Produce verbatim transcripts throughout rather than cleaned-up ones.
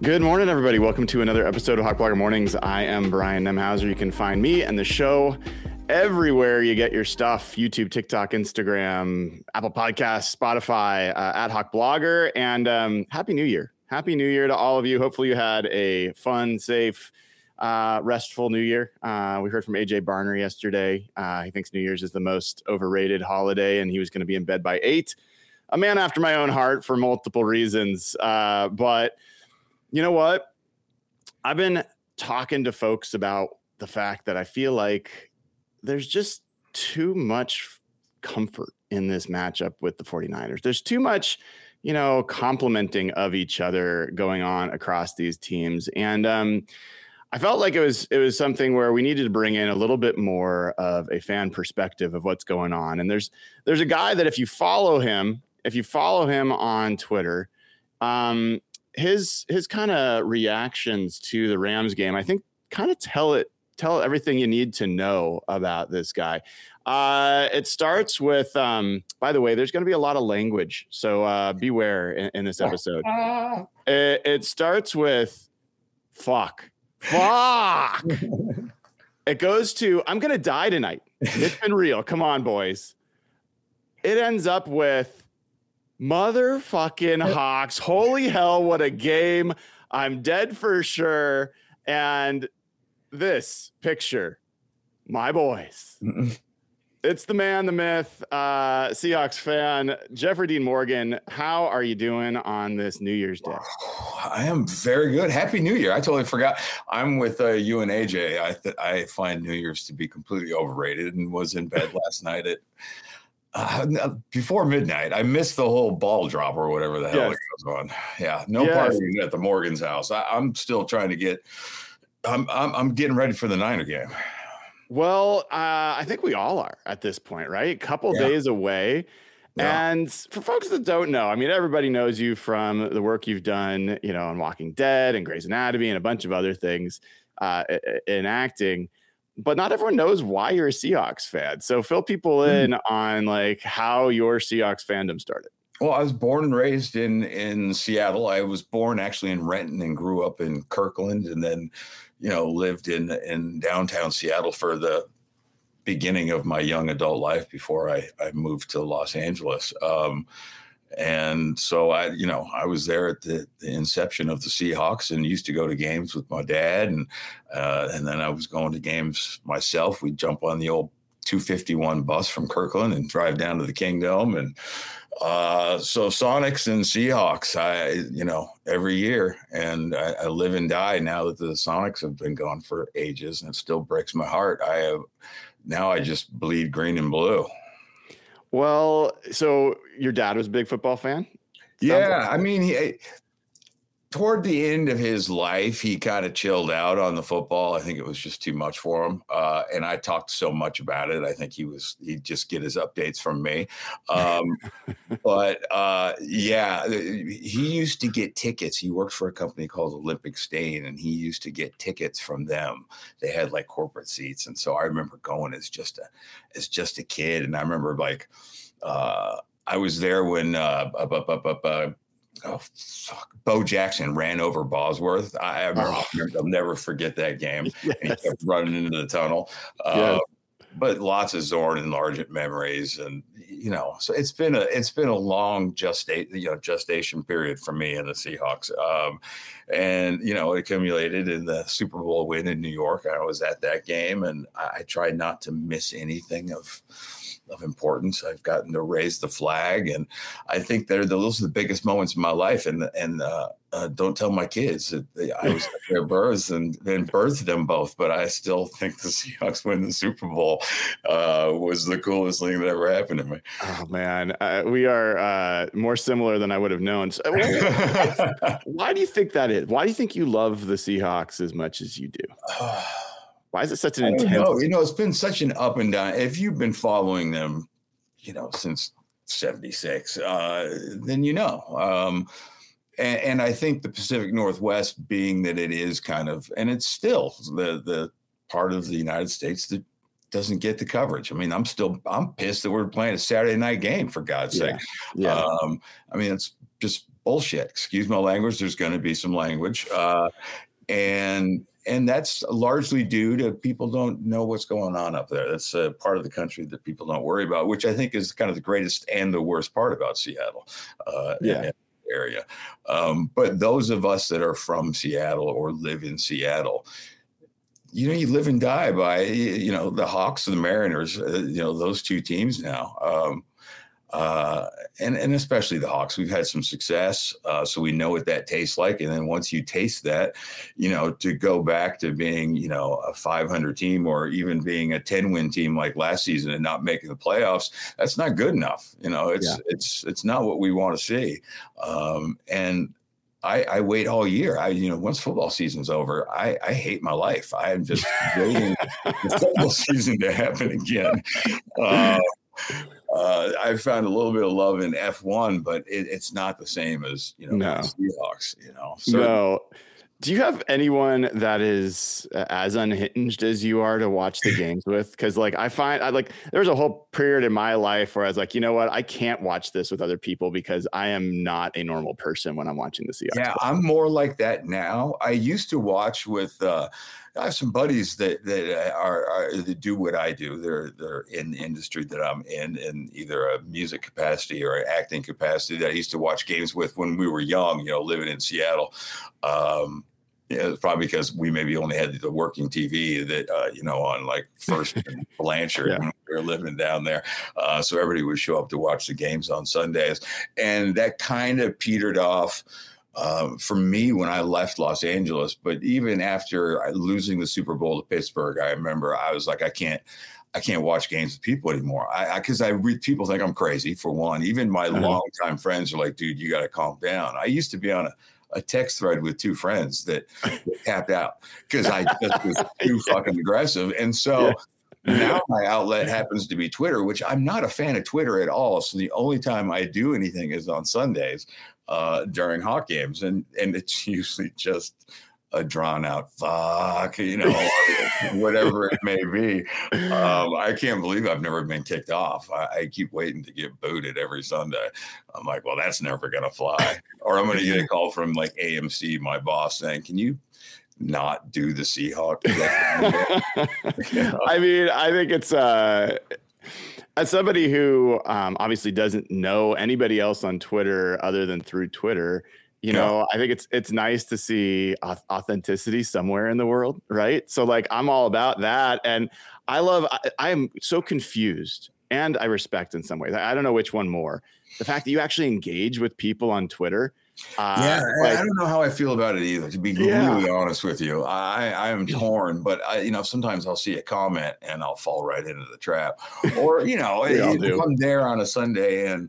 Good morning, everybody. Welcome to another episode of Hawk Blogger Mornings. I am Brian Nemhauser. You can find me and the show everywhere you get your stuff: YouTube, TikTok, Instagram, Apple Podcasts, Spotify, uh, at Hawk Blogger. And um, Happy New Year. Happy New Year to all of you. Hopefully you had a fun, safe, uh, restful New Year. Uh, we heard from A J Barner yesterday. Uh, he thinks New Year's is the most overrated holiday, and he was going to be in bed by eight. A man after my own heart for multiple reasons. Uh, but you know what? I've been talking to folks about the fact that I feel like there's just too much comfort in this matchup with the 49ers. There's too much, you know, complimenting of each other going on across these teams. And um, I felt like it was it was something where we needed to bring in a little bit more of a fan perspective of what's going on. And there's there's a guy that if you follow him, if you follow him on Twitter, um, his his kind of reactions to the Rams game, I think, kind of tell it tell everything you need to know about this guy. Uh, it starts with, um, by the way, there's going to be a lot of language, so uh, beware in, in this episode. It, it starts with fuck, fuck. It goes to I'm going to die tonight. It's been real. Come on, boys. It ends up with motherfucking Hawks. Holy hell, what a game. I'm dead for sure. And this picture, my boys. It's the man, the myth, uh, Seahawks fan, Jeffrey Dean Morgan. How are you doing on this New Year's Day? I am very good. Happy New Year. I totally forgot. I'm with uh, you and A J. I, th- I find New Year's to be completely overrated and was in bed last night at Uh, before midnight. I missed the whole ball drop or whatever the hell yes. it goes on. Yeah, no yes. partying at the Morgan's house. I, I'm still trying to get. I'm, I'm I'm getting ready for the Niner game. Well, uh, I think we all are at this point, right? Couple yeah. days away. Yeah. And for folks that don't know, I mean, everybody knows you from the work you've done, you know, on Walking Dead and Grey's Anatomy and a bunch of other things uh, in acting. But not everyone knows why you're a Seahawks fan. So fill people in mm. on like how your Seahawks fandom started. Well, I was born and raised in, in Seattle. I was born actually in Renton and grew up in Kirkland, and then, you know, lived in, in downtown Seattle for the beginning of my young adult life before I, I moved to Los Angeles. Um, And so I, you know, I was there at the, the inception of the Seahawks and used to go to games with my dad. And, uh, and then I was going to games myself. We'd jump on the old two fifty-one bus from Kirkland and drive down to the Kingdome. And uh, so Sonics and Seahawks, I, you know, every year. And I, I live and die now that the Sonics have been gone for ages, and it still breaks my heart. I have, now I just bleed green and blue. Well, so your dad was a big football fan? Yeah, like I mean, he, toward the end of his life, he kind of chilled out on the football. I think it was just too much for him. Uh, and I talked so much about it. I think he was, he'd just get his updates from me. Um, but uh, yeah, he used to get tickets. He worked for a company called Olympic Stain, and he used to get tickets from them. They had like corporate seats. And so I remember going as just a, as just a kid. And I remember like, uh, I was there when, uh, up, up, up, up, uh, oh, fuck. Bo Jackson ran over Bosworth. I, I remember, oh. I'll never forget that game. Yes. And he kept running into the tunnel. Uh, yes. But lots of Zorn and Largent memories, and you know, so it's been a it's been a long gestation, you know, gestation period for me and the Seahawks. Um, and you know, it accumulated in the Super Bowl win in New York. I was at that game, and I, I tried not to miss anything of. of importance. I've gotten to raise the flag, and I think they're the, those are the biggest moments in my life. And and uh, uh, don't tell my kids that they, I was at their births and then birthed them both, but I still think the Seahawks win the Super Bowl uh, was the coolest thing that ever happened to me. Oh man, uh, we are uh, more similar than I would have known. So, why do you think that is? Why do you think you love the Seahawks as much as you do? Why is it such an intense? Know. You know, it's been such an up and down. If you've been following them, you know, since seventy-six, uh, then you know. Um, and, and I think the Pacific Northwest, being that it is kind of, and it's still the the part of the United States that doesn't get the coverage. I mean, I'm still, I'm pissed that we're playing a Saturday night game, for God's yeah. sake. Yeah. Um, I mean, it's just bullshit. Excuse my language. There's going to be some language. Uh, and and that's largely due to people don't know what's going on up there. That's a part of the country that people don't worry about, which I think is kind of the greatest and the worst part about Seattle. Uh, yeah. And, area. Um, but those of us that are from Seattle or live in Seattle, you know, you live and die by, you know, the Hawks and the Mariners, uh, you know, those two teams now. Um, uh, and, and especially the Hawks, we've had some success. Uh, so we know what that tastes like. And then once you taste that, you know, to go back to being, you know, a five hundred team or even being a ten win team like last season and not making the playoffs, that's not good enough. You know, it's, yeah. it's, it's not what we want to see. Um, and I, I wait all year. I, you know, once football season's over, I, I hate my life. I am just waiting for the football season to happen again. Uh, Uh, I found a little bit of love in F one, but it, it's not the same as, you know, no. Seahawks, you know. So, no. Do you have anyone that is as unhinged as you are to watch the games with? Because like I find I like there's a whole period in my life where I was like, you know what, I can't watch this with other people because I am not a normal person when I'm watching the Seahawks. Yeah, I'm more like that now. I used to watch with uh, I have some buddies that that are, are that do what I do. They're they're in the industry that I'm in, in either a music capacity or an acting capacity that I used to watch games with when we were young. You know, living in Seattle. Um, Yeah, it's probably because we maybe only had the working T V that, uh, you know, on like First and Blanchard yeah. when we were living down there. Uh, so everybody would show up to watch the games on Sundays. And that kind of petered off um, for me when I left Los Angeles. But even after losing the Super Bowl to Pittsburgh, I remember I was like, I can't. I can't watch games with people anymore. I because I, I read people think I'm crazy for one. Even my uh-huh. longtime friends are like, dude, you got to calm down. I used to be on a a text thread with two friends that, that tapped out because I just was too yeah. fucking aggressive. And so yeah. now my outlet happens to be Twitter, which I'm not a fan of Twitter at all. So the only time I do anything is on Sundays uh, during Hawk games. And, and it's usually just a drawn out fuck, you know, whatever it may be. Um, I can't believe I've never been kicked off. I, I keep waiting to get booted every Sunday. I'm like, well, that's never going to fly. Or I'm going to get a call from like A M C, my boss, saying, can you not do the Seahawks? You know? I mean, I think it's, uh, as somebody who um, obviously doesn't know anybody else on Twitter other than through Twitter, You know, yeah. I think it's it's nice to see authenticity somewhere in the world, right? So like I'm all about that. And I love I, I am so confused and I respect in some ways. I, I don't know which one more. The fact that you actually engage with people on Twitter. Uh, yeah, like, I don't know how I feel about it either, to be yeah. really honest with you. I, I am torn, but I, you know, sometimes I'll see a comment and I'll fall right into the trap. Or, you know, if, if I'm there on a Sunday and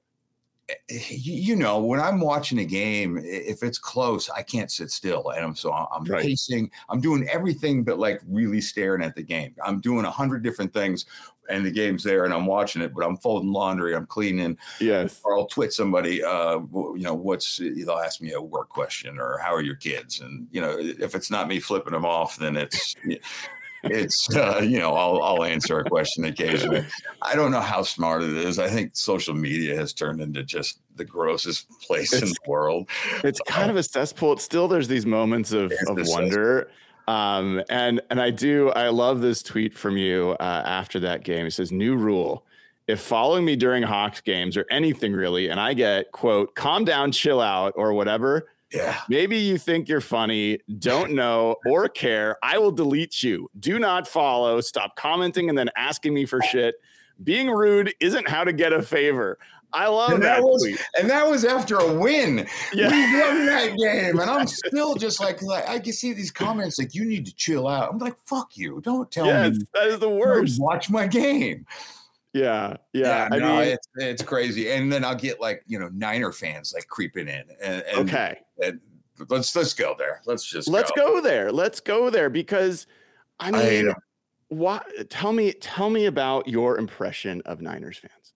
you know, when I'm watching a game, if it's close, I can't sit still. And I'm so I'm right. pacing. I'm doing everything but like really staring at the game. I'm doing a hundred different things and the game's there and I'm watching it, but I'm folding laundry. I'm cleaning. Yes. Or I'll twit somebody, uh, you know, what's, they'll ask me a work question or how are your kids? And, you know, if it's not me flipping them off, then it's, it's, uh, you know, I'll, I'll answer a question occasionally. I don't know how smart it is. I think social media has turned into just the grossest place it's, in the world. It's kind uh, of a cesspool. It's still, there's these moments of, of wonder. Um, and, and I do, I love this tweet from you uh, after that game. It says, new rule. If following me during Hawks games or anything really, and I get, quote, calm down, chill out or whatever, yeah. maybe you think you're funny, don't know or care, I will delete you. Do not follow. Stop commenting and then asking me for shit. Being rude isn't how to get a favor. I love and that, that was, tweet. And that was after a win. Yeah. We won that game. And I'm still just like, like, I can see these comments like, you need to chill out. I'm like, fuck you. Don't tell yes, me. That is the worst. Watch my game. Yeah, yeah. yeah I no, mean, it's it's crazy. And then I'll get like, you know, Niner fans like creeping in. And, and okay. And let's let's go there. Let's just let's go. go there. Let's go there because I mean, I what? Tell me, tell me about your impression of Niners fans.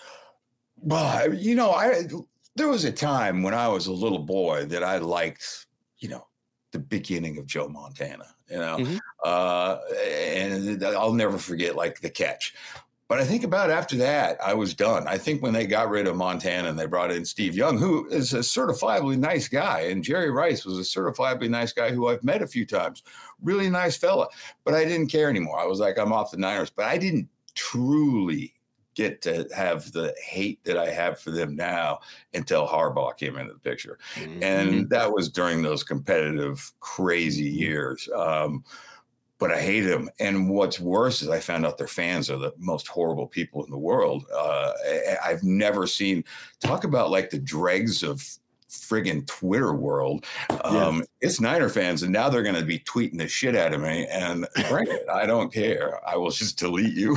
Well, you know, I there was a time when I was a little boy that I liked, you know, the beginning of Joe Montana. You know, mm-hmm. uh, and I'll never forget like the catch. But I think about after that, I was done. I think when they got rid of Montana and they brought in Steve Young, who is a certifiably nice guy, and Jerry Rice was a certifiably nice guy who I've met a few times, really nice fella. But I didn't care anymore. I was like, I'm off the Niners. But I didn't truly get to have the hate that I have for them now until Harbaugh came into the picture. Mm-hmm. And that was during those competitive, crazy years. Um, But I hate them. And what's worse is I found out their fans are the most horrible people in the world. Uh, I've never seen, talk about like the dregs of friggin' Twitter world. Um, yes. It's Niner fans, and now they're going to be tweeting the shit out of me. And bring it. I don't care. I will just delete you.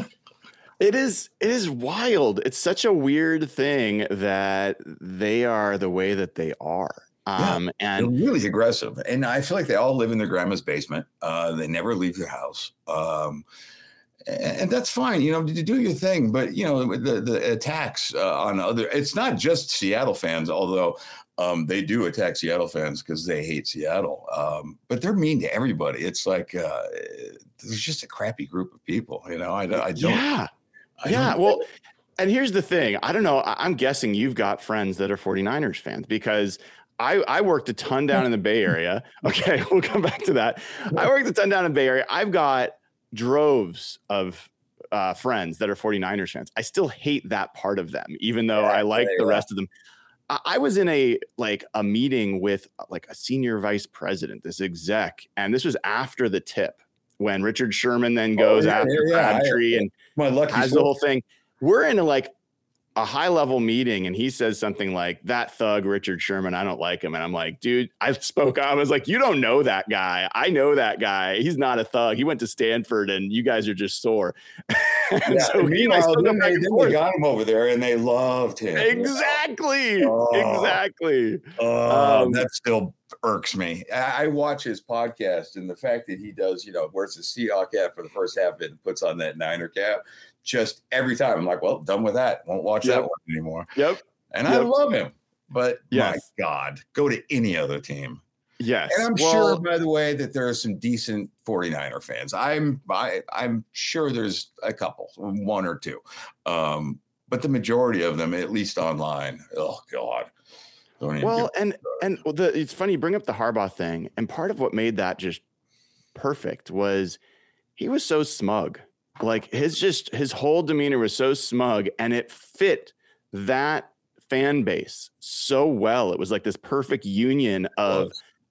It is, it is wild. It's such a weird thing that they are the way that they are. Um, yeah, and they're really aggressive. And I feel like they all live in their grandma's basement. Uh, they never leave their house. Um, and, and that's fine, you know, to do your thing. But, you know, the, the attacks uh, on other, it's not just Seattle fans, although um, they do attack Seattle fans because they hate Seattle. Um, but they're mean to everybody. It's like, uh, there's just a crappy group of people, you know, I, I don't. Yeah. I yeah. Don't well, and here's the thing. I don't know. I'm guessing you've got friends that are 49ers fans because I, I worked a ton down in the Bay Area. Okay, we'll come back to that. I worked a ton down in the Bay Area. I've got droves of uh, friends that are 49ers fans. I still hate that part of them, even though yeah, I like yeah, the rest yeah. of them. I, I was in a like a meeting with like a senior vice president, this exec, and this was after the tip when Richard Sherman then goes oh, yeah, after yeah, Crabtree yeah. and My lucky has the whole thing. We're in a like a high level meeting and he says something like that thug Richard Sherman, I don't like him. And I'm like, dude, I spoke. I was like, you don't know that guy. I know that guy. He's not a thug. He went to Stanford and you guys are just sore. Yeah, so he, I still then, they, then they got him over there and they loved him. Exactly. Oh, exactly. Oh, um, that still irks me. I, I watch his podcast and the fact that he does, you know, wears the Seahawk cap for the first half and puts on that Niner cap. Just every time I'm like, well, done with that. Won't watch yep. that one anymore. Yep. And yep. I love him, but yes. my God, go to any other team. Yes. And I'm well, sure, by the way, that there are some decent 49er fans. I'm I, I'm sure there's a couple, one or two. Um, but the majority of them, at least online, oh God. Well, and and the, it's funny you bring up the Harbaugh thing. And part of what made that just perfect was he was so smug. Like his just his whole demeanor was so smug and it fit that fan base so well. It was like this perfect union of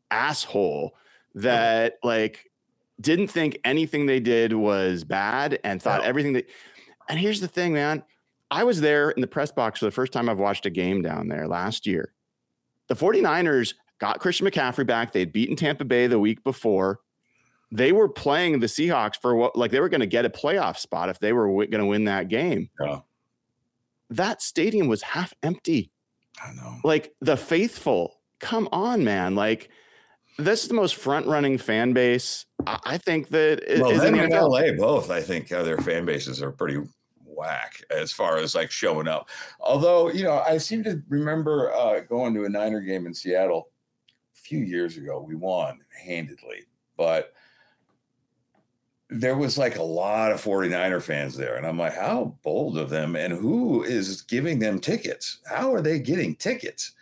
asshole that like didn't think anything they did was bad and thought no. everything that. And here's the thing, man. I was there in the press box for the first time I've watched a game down there last year. The 49ers got Christian McCaffrey back. They'd beaten Tampa Bay the week before. They were playing the Seahawks for what, like they were going to get a playoff spot if they were w- going to win that game. Yeah. That stadium was half empty. I know. Like the faithful, come on, man. Like this is the most front running fan base. I, I think that well, is them in L A both. I think uh, their fan bases are pretty whack as far as like showing up. Although, you know, I seem to remember uh, going to a Niner game in Seattle a few years ago. We won handedly, but there was like a lot of 49er fans there. And I'm like, how bold of them. And who is giving them tickets? How are they getting tickets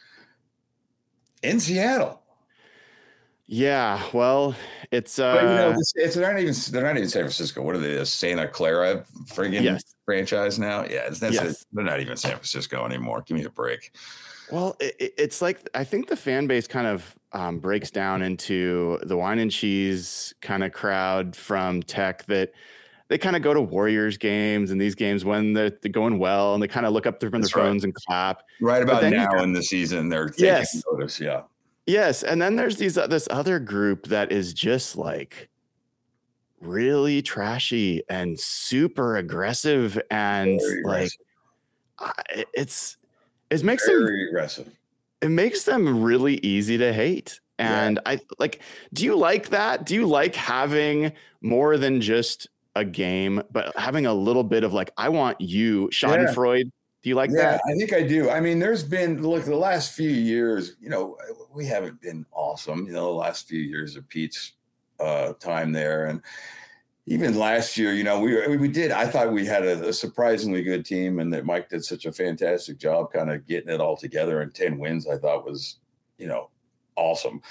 in Seattle? Yeah, well, it's uh, but, you know, it's, it's they're not even they're not even San Francisco. What are they? A Santa Clara friggin' yes. franchise now? Yeah, it's, that's yes. a, they're not even San Francisco anymore. Give me a break. Well, it, it's like I think the fan base kind of um, breaks down into the wine and cheese kind of crowd from Tech that they kind of go to Warriors games and these games when they're, they're going well and they kind of look up from their phones right. and clap. Right about now got, in the season, they're taking yes. notice. Yeah. Yes, and then there's these uh, this other group that is just like really trashy and super aggressive and Very like aggressive. Uh, it's it makes Very them aggressive. It makes them really easy to hate. And yeah. I like, do you like that? Do you like having more than just a game, but having a little bit of like, I want you, Schadenfreude? Yeah. Do you like yeah, that? I think I do. I mean, there's been, look, the last few years, you know, we haven't been awesome, you know, the last few years of Pete's uh, time there. And, even last year, you know, we we did. I thought we had a, a surprisingly good team, and that Mike did such a fantastic job, kind of getting it all together. And ten wins, I thought was, you know, awesome.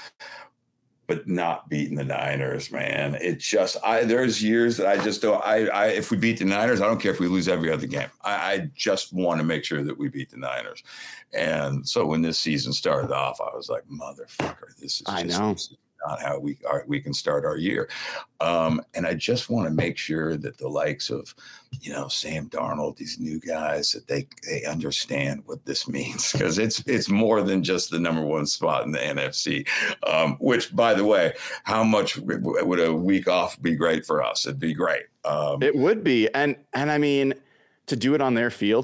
But not beating the Niners, man. It just, I there's years that I just don't, I, I if we beat the Niners, I don't care if we lose every other game. I, I just want to make sure that we beat the Niners. And so when this season started off, I was like, motherfucker, this is I just, know. This is not how we are, we can start our year. Um, and I just want to make sure that the likes of, you know, Sam Darnold, these new guys, that they they understand what this means, because it's it's more than just the number one spot in the N F C. Um, which, by the way, how much would a week off be great for us? It'd be great. Um, It would be, and and I mean, to do it on their field,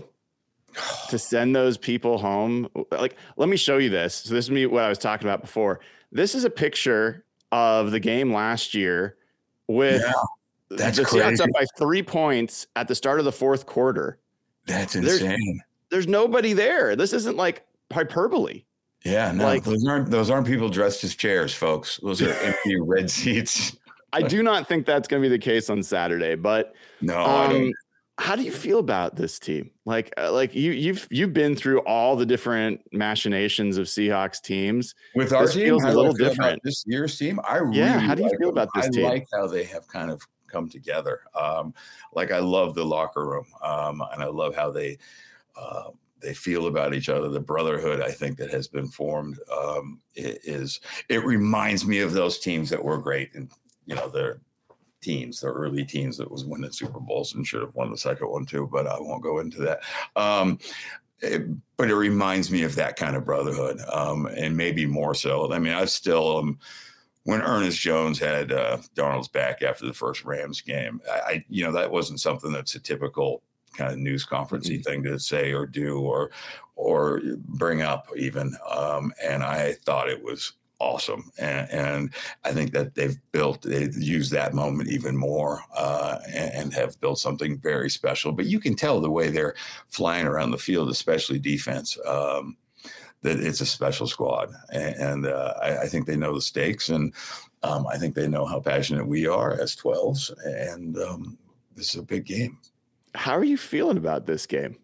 to send those people home. Like, let me show you this. So this is me what I was talking about before. This is a picture of the game last year with. Yeah. That's the Seahawks crazy. up by three points at the start of the fourth quarter. That's There's- insane. There's nobody there. This isn't like hyperbole. Yeah, no, like- those aren't those aren't people dressed as chairs, folks. Those are empty red seats. I do not think that's going to be the case on Saturday. But No, I um, don't. how do you feel about this team? Like, uh, like you, you've you've been through all the different machinations of Seahawks teams. With our this team, feels how a do I little feel about different. this year's team, I really Yeah, how do you like feel them. about this I team? like how they have kind of come together. Um, like I love the locker room, um, and I love how they uh, they feel about each other. The brotherhood, I think, that has been formed um, i- is it reminds me of those teams that were great, and you know, their teens, the early teens that was winning Super Bowls and should have won the second one too. But I won't go into that. Um, it- but it reminds me of that kind of brotherhood, um, and maybe more so. I mean, I still am. When Ernest Jones had uh, Darnold's back after the first Rams game, I, I, you know, that wasn't something that's a typical kind of news conferencey thing to say or do or or bring up even. Um, and I thought it was awesome, and, and I think that they've built, they've used that moment even more, uh, and, and have built something very special. But you can tell the way they're flying around the field, especially defense. Um, that it's a special squad, and, and uh, I, I think they know the stakes, and um, I think they know how passionate we are as twelves, and um, this is a big game. How are you feeling about this game?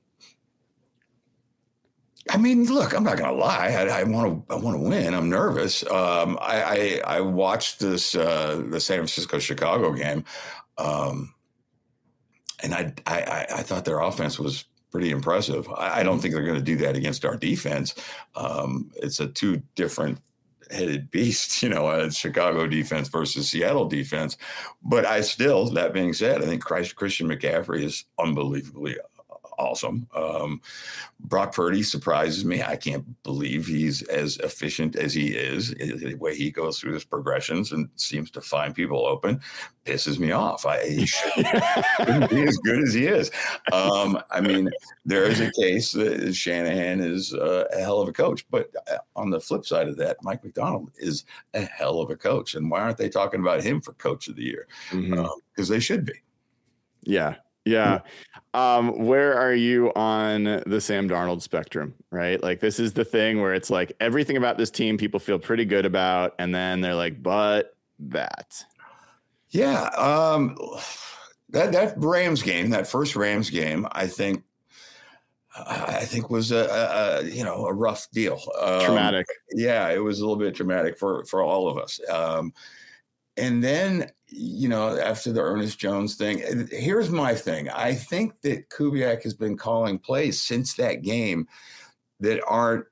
I mean, look, I'm not going to lie. I want to, I want to win. I'm nervous. Um, I, I, I watched this, uh, the San Francisco Chicago game, um, and I, I, I thought their offense was pretty impressive. I, I don't think they're going to do that against our defense. Um, it's a two different headed beast, you know, uh, Chicago defense versus Seattle defense. But I still, that being said, I think Christ, Christian McCaffrey is unbelievably awesome. Um, Brock Purdy surprises me. I can't believe he's as efficient as he is. The way he goes through his progressions and seems to find people open pisses me off. I, he shouldn't be as good as he is. Um, I mean, there is a case that Shanahan is uh, a hell of a coach, but on the flip side of that, Mike Macdonald is a hell of a coach. And why aren't they talking about him for coach of the year? Because Mhm. um, they should be. Yeah. Yeah. Um, where are you on the Sam Darnold spectrum, right? Like, this is the thing where it's like everything about this team people feel pretty good about, and then they're like, but that. Yeah. Um, that, that Rams game, that first Rams game, I think, I think was a, a, a you know, a rough deal. Um, Traumatic. Yeah, it was a little bit traumatic for, for all of us. Um, and then, you know, after the Ernest Jones thing, here's my thing. I think that Kubiak has been calling plays since that game that aren't,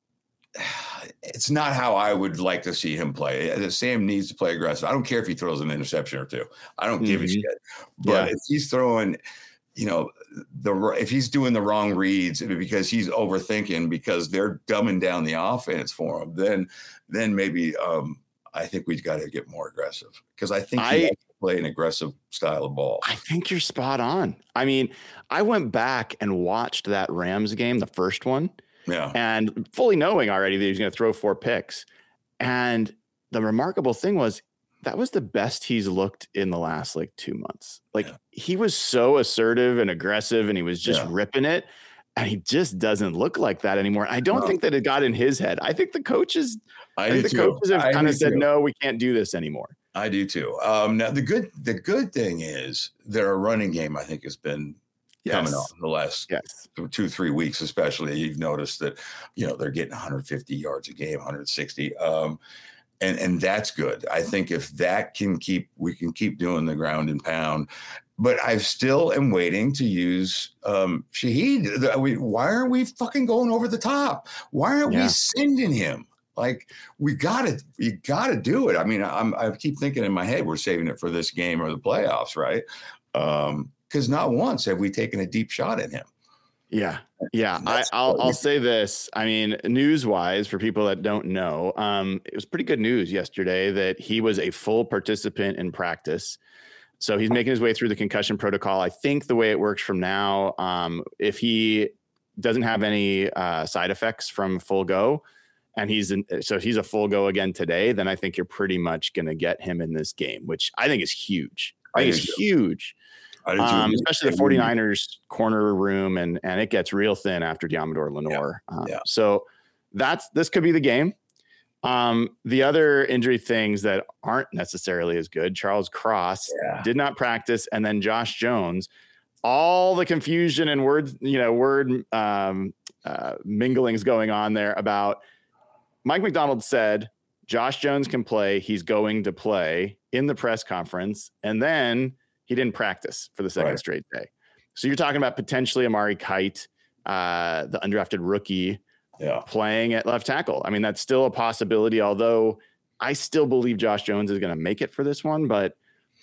it's not how I would like to see him play. Sam needs to play aggressive. I don't care if he throws an interception or two. I don't give a Mhm. shit. But Yeah. if he's throwing, you know, the if he's doing the wrong reads because he's overthinking because they're dumbing down the offense for him, then then maybe um, I think we've got to get more aggressive, because I think he I- likes to play an aggressive style of ball. I think you're spot on. I mean, I went back and watched that Rams game, the first one, Yeah. and fully knowing already that he was going to throw four picks. And the remarkable thing was that was the best he's looked in the last like two months. Like Yeah. he was so assertive and aggressive, and he was just Yeah. ripping it. And he just doesn't look like that anymore. I don't No. think that it got in his head. I think the coaches, I, I, think do the too. coaches have I kind do of said, too. no, we can't do this anymore. I do too. Um, now the good the good thing is their running game, I think, has been yes. coming on the last yes. two, three weeks, especially. You've noticed that, you know, they're getting one hundred fifty yards a game, one hundred sixty. Um, and, and that's good. I think if that can keep, we can keep doing the ground and pound. But I still am waiting to use um, Shaheed. We, why aren't we fucking going over the top? Why aren't yeah. we sending him? Like, we got to, you got to do it. I mean, I'm, I keep thinking in my head, we're saving it for this game or the playoffs, right? Um, because not once have we taken a deep shot at him. Yeah. Yeah. I, I'll, I'll say this. I mean, news wise, for people that don't know, um, it was pretty good news yesterday that he was a full participant in practice. So he's making his way through the concussion protocol. I think the way it works from now, um, if he doesn't have any uh, side effects from full go, and he's in, so if he's a full go again today, then I think you're pretty much going to get him in this game, which I think is huge. I think I it's huge, um, especially the 49ers corner room, and and it gets real thin after Deommodore Lenoir. Yeah. Um, yeah. So that's this could be the game. Um, the other injury things that aren't necessarily as good, Charles Cross yeah. did not practice, and then Josh Jones, all the confusion and words, you know, word um, uh, minglings going on there about Mike Macdonald said Josh Jones can play. He's going to play in the press conference, and then he didn't practice for the second right. straight day. So you're talking about potentially Amari Kite, uh, the undrafted rookie, yeah. playing at left tackle. I mean, that's still a possibility, although I still believe Josh Jones is going to make it for this one. But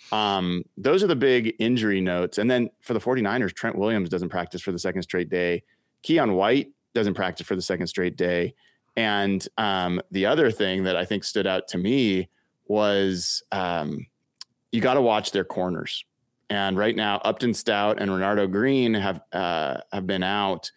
um, those are the big injury notes. And then for the 49ers, Trent Williams doesn't practice for the second straight day. Keon White doesn't practice for the second straight day. And um, the other thing that I think stood out to me was um, you got to watch their corners. And right now, Upton Stout and Renardo Green have uh, have been out.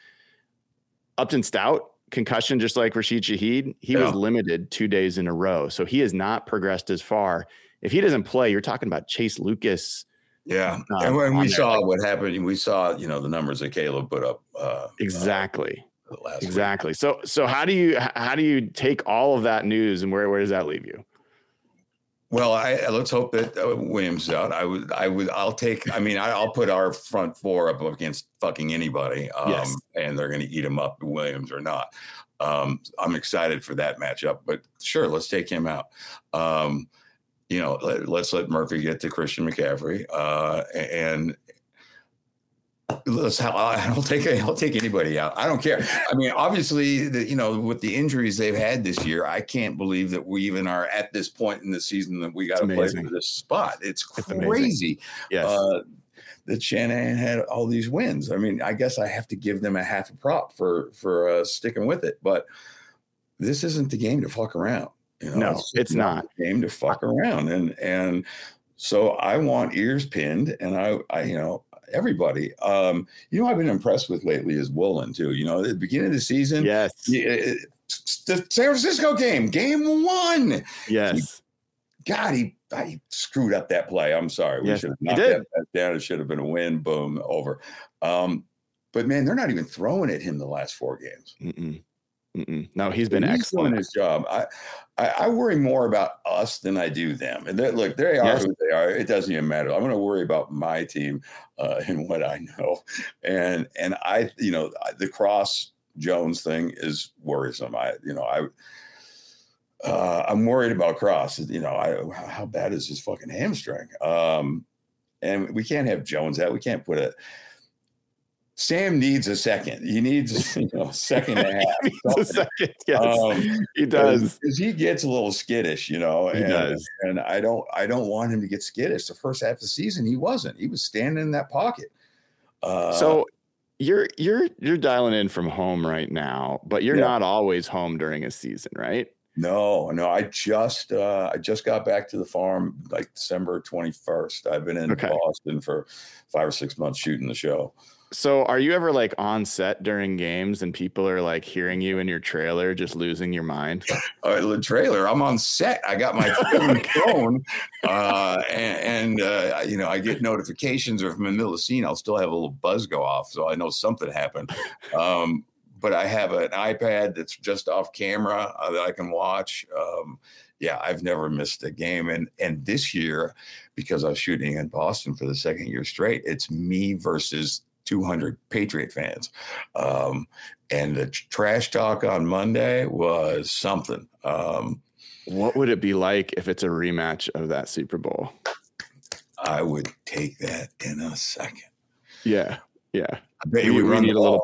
Upton Stout, concussion, just like Rashid Shaheed, he yeah. was limited two days in a row. So he has not progressed as far. If he doesn't play, you're talking about Chase Lucas. Yeah. Um, and when we saw like, what happened, we saw, you know, the numbers that Caleb put up. Uh, exactly. Uh, last exactly. week. So, so how do you, how do you take all of that news and where, where does that leave you? Well, I, let's hope that uh, Williams is out. I would, I would, I'll take, I mean, I, I'll put our front four up against fucking anybody. Um, yes. And they're going to eat him up, Williams or not. Um, I'm excited for that matchup, but sure, let's take him out. Um, you know, let, let's let Murphy get to Christian McCaffrey. Uh, and let's, I'll take, I'll take anybody out. I don't care. I mean, obviously, the, you know, with the injuries they've had this year, I can't believe that we even are at this point in the season that we got to play for this spot. It's crazy. It's yes. Uh, that Shanahan had all these wins. I mean, I guess I have to give them a half a prop for, for uh, sticking with it, but this isn't the game to fuck around. You know, no, it's, it's not the game to fuck around. And, and so I want ears pinned, and I, I, you know, everybody. Um, you know, I've been impressed with lately is Woolen too. You know, at the beginning of the season, yes, the San Francisco game, game one. Yes, he, God, he, he screwed up that play. I'm sorry. We yes, should have knocked that down. It should have been a win. Boom, over. Um, but man, they're not even throwing at him the last four games. Mm-mm. Mm-mm. No, he's been he's excellent. Doing his job. I, I, I worry more about us than I do them. And look, they are yes. who they are. It doesn't even matter. I'm going to worry about my team uh, and what I know. And and I, you know, the Cross Jones thing is worrisome. I, you know, I. Uh, I'm worried about Cross. You know, I, how bad is his fucking hamstring? Um, and we can't have Jones out. We can't put a. Sam needs a second. He needs, you know, a second and a half. he needs a second. Yes, um, he does. Because he gets a little skittish, you know. He and, does. And I don't, I don't want him to get skittish. The first half of the season, he wasn't. He was standing in that pocket. Uh, so you're you're you're dialing in from home right now, but you're yeah. not always home during a season, right? No, no. I just uh, I just got back to the farm like December twenty-first. I've been in okay. Boston for five or six months shooting the show. So are you ever like on set during games and people are like hearing you in your trailer, just losing your mind? Uh, the trailer, I'm on set. I got my phone uh, and, and uh, you know, I get notifications, or if I'm in the middle of the scene, I'll still have a little buzz go off. So I know something happened. Um, but I have an iPad that's just off camera uh, that I can watch. Um, yeah, I've never missed a game. And and this year, because I was shooting in Boston for the second year straight, it's me versus two hundred Patriot fans. Um, and the trash talk on Monday was something. Um, what would it be like if it's a rematch of that Super Bowl? I would take that in a second. Yeah. Yeah. I bet we, you we need a little ball.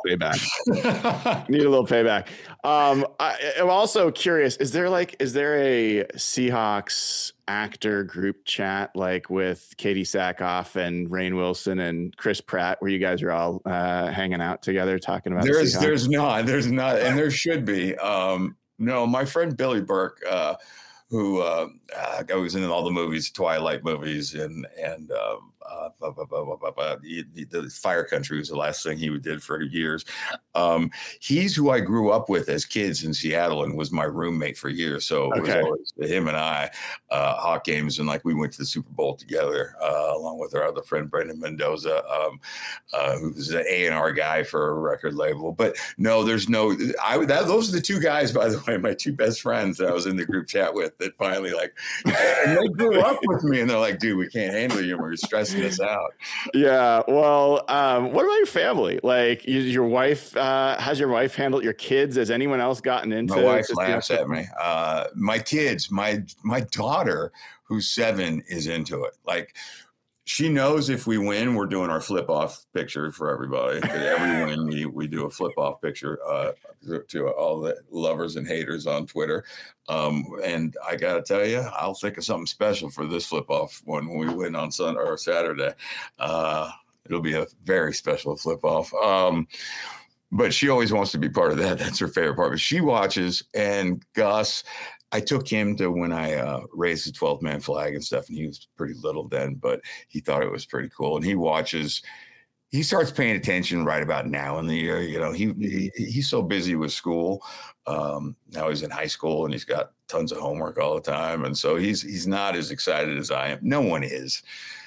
payback. Need a little payback. Um, I, I'm also curious, is there like, is there a Seahawks actor group chat like with Katie Sackhoff and Rainn Wilson and Chris Pratt, where you guys are all uh, hanging out together talking about there's the there's not there's not and there should be. Um, no, my friend Billy Burke, uh, who uh, uh, was in all the movies, Twilight movies, and and um, uh, blah, blah, blah, blah, blah, the, the Fire Country was the last thing he did for years. Um, he's who I grew up with as kids in Seattle and was my roommate for years. So it Okay. was always him and I, uh, Hawk games, and like we went to the Super Bowl together uh, along with our other friend Brendan Mendoza, um, uh, who's an A and R guy for a record label. But no, there's no. I that, those are the two guys, by the way, my two best friends that I was in the group chat with. That finally like, and they grew up with me, and they're like, "Dude, we can't handle you. We're stressing us out." Yeah. Well, um, what about your family? Like, you, your wife? Uh, has your wife handled your kids? Has anyone else gotten into? My wife to laughs at me. Uh, my kids, my my daughter, who's seven, is into it. Like, she knows if we win, we're doing our flip off picture for everybody. Every win, we, we do a flip off picture uh, to all the lovers and haters on Twitter. Um, and I got to tell you, I'll think of something special for this flip off one when we win on Sunday or Saturday. Uh, it'll be a very special flip off. Um, but she always wants to be part of that. That's her favorite part. But she watches, and Gus, I took him to when I uh, raised the twelfth man flag and stuff, and he was pretty little then, but he thought it was pretty cool. And he watches, he starts paying attention right about now in the year. You know, he, he he's so busy with school. Um, now he's in high school and he's got tons of homework all the time. And so he's he's not as excited as I am. No one is.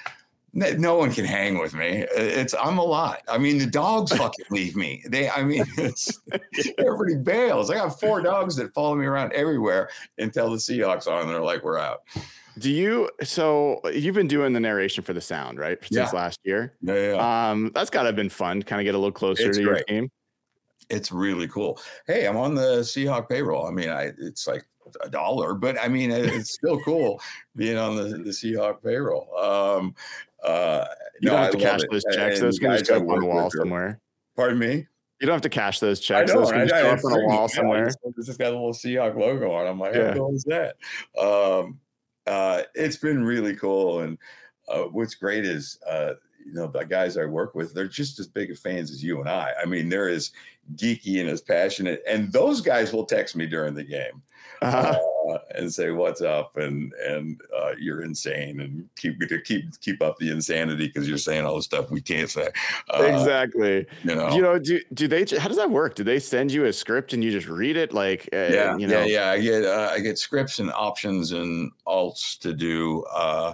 No one can hang with me. It's I'm a lot. I mean, the dogs fucking leave me. They, I mean, it's everybody bails. I got four dogs that follow me around everywhere until the Seahawks are, and they're like, "We're out." Do you? So you've been doing the narration for the Sound, right? Since Yeah. last year. Yeah, yeah. Um, that's got to have been fun. Kind of get a little closer It's to great. your team. It's really cool. Hey, I'm on the Seahawk payroll. I mean, I it's like a dollar, but I mean, it's still cool being on the, the Seahawk payroll. Um, uh, You no, don't have I to love cash it. those And checks. Those can guys just go I up on work the wall with are- somewhere. Pardon me? You don't have to cash those I checks. know. Those can I, just I, go it's up on a free. wall Yeah, somewhere. It's, it's just got a little Seahawk logo on it. I'm like, Yeah. how cool is that? Um, uh, it's been really cool. And uh, what's great is, uh, you know, the guys I work with, they're just as big of fans as you and I. I mean, they're as geeky and as passionate. And those guys will text me during the game. Uh-huh. Uh, and say what's up, and and uh, you're insane, and keep to keep keep up the insanity because you're saying all the stuff we can't say. Uh, Exactly. You know. You know, do do they? How does that work? Do they send you a script and you just read it? Like, uh, yeah, you know, yeah, yeah. I get uh, I get scripts and options and alts to do uh,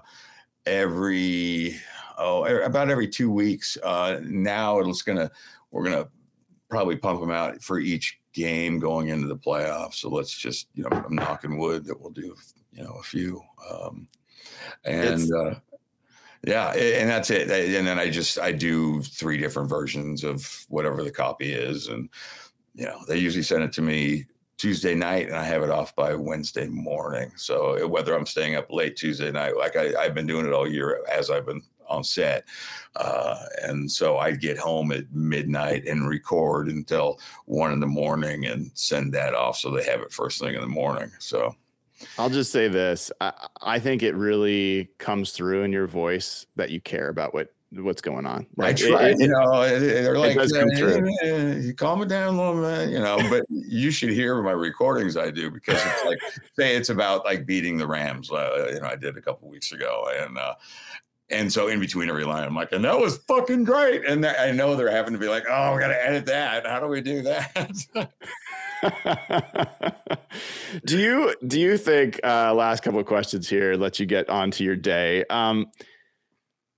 every oh e- about every two weeks. Uh, now it's gonna we're gonna probably pump them out for each game going into the playoffs. So let's just, you know, I'm knocking wood that we'll do, you know, a few. Um, and uh, yeah, and that's it. And then I just, I do three different versions of whatever the copy is. And, you know, they usually send it to me Tuesday night and I have it off by Wednesday morning. So whether I'm staying up late Tuesday night, like I, I've been doing it all year as I've been on set. Uh, and so I'd get home at midnight and record until one in the morning and send that off so they have it first thing in the morning. So I'll just say this. I, I think it really comes through in your voice that you care about what what's going on. Like, I try, it, you know, they're like, does come through. Hey, calm it down a little bit, you know, but you should hear my recordings I do because it's like, say it's about like beating the Rams. Uh, you know, I did a couple of weeks ago and, uh, And so in between every line, I'm like, and that was fucking great. And I know they're having to be like, oh, we got to edit that. How do we do that? do you do you think uh, last couple of questions here, let you get on to your day. Um,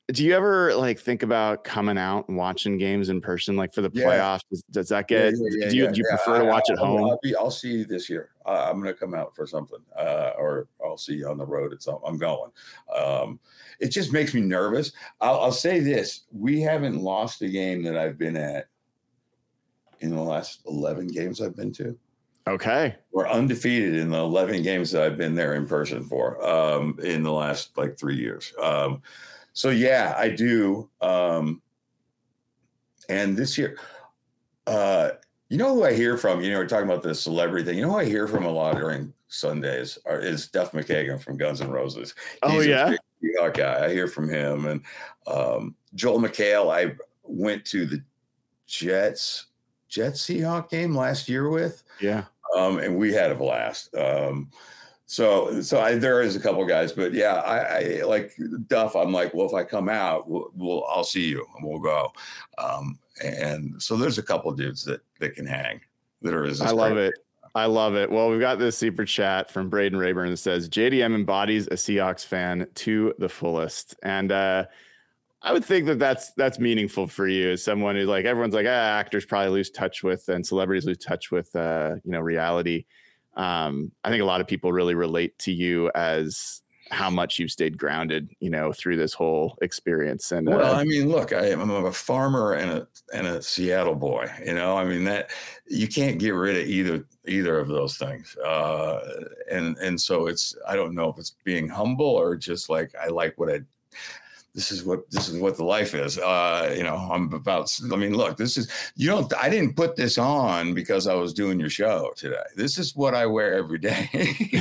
do you ever like think about coming out and watching games in person, like for the Yeah. playoffs? Does, does that get? Yeah, yeah, do you yeah, do you yeah. prefer to I, watch at I'll, home? I'll be. I'll see you this year. Uh, I'm going to come out for something, uh, or I'll see you on the road at some. I'm going. Um, it just makes me nervous. I'll, I'll say this: we haven't lost a game that I've been at in the last eleven games I've been to. Okay. We're undefeated in the eleven games that I've been there in person for um, in the last like three years. Um, so yeah, I do. Um, and this year, uh, you know who I hear from? You know, we're talking about the celebrity thing. You know who I hear from a lot during Sundays are, is Duff McKagan from Guns N' Roses. Oh, He's yeah? a big Seahawk guy. I hear from him. And um, Joel McHale, I went to the Jets, Jets Seahawk game last year with. Yeah. Um, and we had a blast. Um, so, so I, there is a couple guys, but yeah, I, I like Duff. I'm like, well, if I come out, we'll, we'll I'll see you and we'll go. Um, and so there's a couple dudes that that can hang. That are. I love it. I love it. Well, we've got this super chat from Braden Rayburn that says J D M embodies a Seahawks fan to the fullest, and uh, I would think that that's that's meaningful for you as someone who's like, everyone's like, ah, actors probably lose touch with and celebrities lose touch with, uh, you know, reality. Um, I think a lot of people really relate to you as how much you've stayed grounded, you know, through this whole experience. And well, uh, I mean, look, I am I'm a farmer and a and a Seattle boy. You know, I mean that you can't get rid of either either of those things. Uh, and and so it's I don't know if it's being humble or just like I like what I. This is what this is what the life is. Uh, you know, I'm about. I mean, look, this is you don't. I didn't put this on because I was doing your show today. This is what I wear every day.